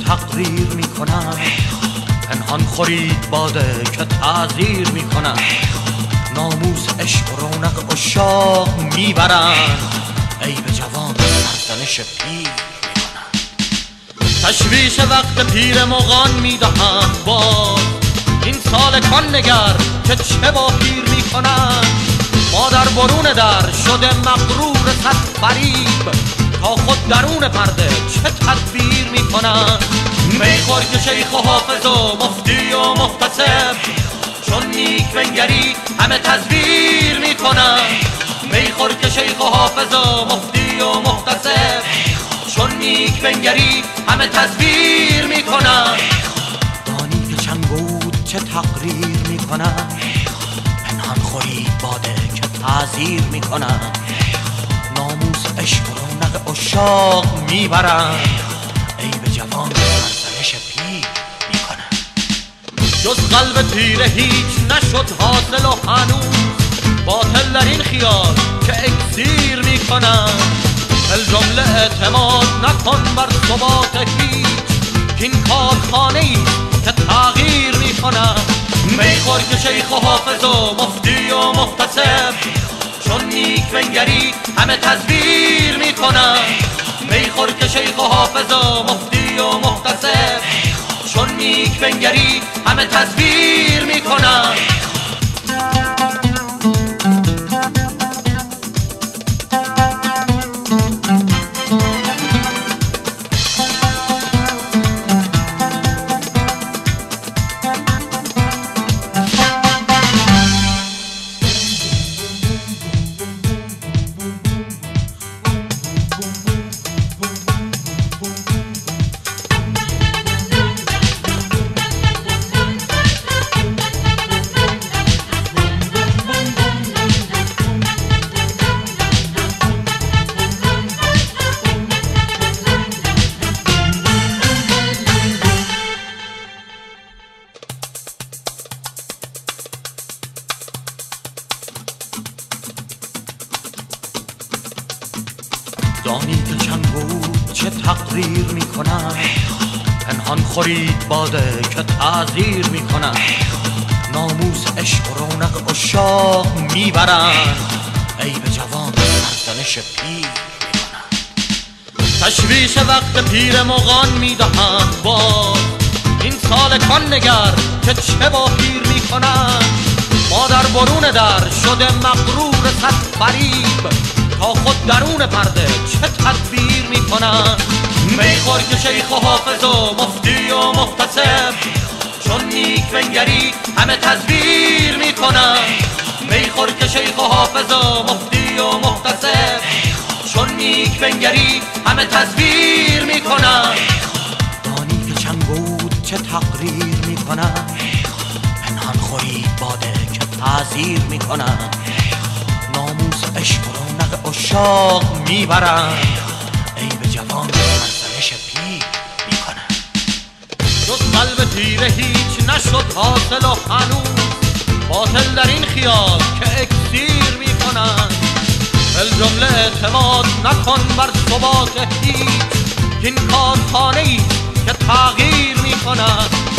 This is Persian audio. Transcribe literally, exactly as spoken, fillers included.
تقریر میکنن، پنهان خورید باده که تعذیر میکنن، ناموس عشق و رونق عشاق میبرن، عیب جوان سرزنش پیر میکنن. تشویش وقت پیر مغان میدهند باز، این سالکان نگر که چه با پیر میکنن. ما در برون در شده مغرور صد فریب، تا خود درون پرده چه تدبیر میکنن. میخور که شیخ و حافظ و مفتی و محتسب، چون نیک بنگری همه تزویر میکنن. میخور که شیخ و حافظ و مفتی و محتسب، چون نیک بنگری همه تزویر میکنن. دانی که چنگود چه تقریر میکنن، پنهان خورید باده که تعذیر میکنن، ناموس عشق و رونق عشاق میبرن، عیب جوان سرزنش پیر میکنن. جز قلب تیره هیچ نشد حاصل و هنوز، باطل در این خیال که اکسیر میکنن. الجمله اعتماد نکن بر ثبات هیچ، کین کارخانه ای که تغییر میکنن. میخور که شیخ و حافظ و مفتی و محتسب، چون نیک بنگری همه تزویر میکنن. میخور که شیخ و حافظ و مفتی و محتسب، چون نیک بنگری همه تزویر میکنن. دانی که چنگود چه تقریر میکنن، پنهان خورید باده که تعذیر میکنن، ناموس عشق و رونق عشاق میبرن، عیب جوان سرزنش پیر میکنن. تشویش وقت پیر مغان میدهند باز، این سالکان نگر که چه با پیر میکنن. ما در برون در شده مغرور صد فریب، تا خود درون پرده چه تدبیر میکنن. میخور که شیخ و حافظ و مفتی و محتسب، چون نیک بنگری همه تزویر میکنن. میخور که شیخ و حافظ و مفتی و محتسب، چون نیک بنگری همه تزویر میکنن. دانی که چنگود چه تقریر میکنن، پنهان خورید باده که تعذیر میکنن، ناموس عشق و رونق عشاق میبرن، عیب جوان سرزنش پیر میکنن. جز قلب تیره هیچ نشد حاصل و هنوز، باطل در این خیال که اکسیر میکنن. الجمله اعتماد نکن بر ثبات هیچ، کین کارخانه ای که تغییر میکنن.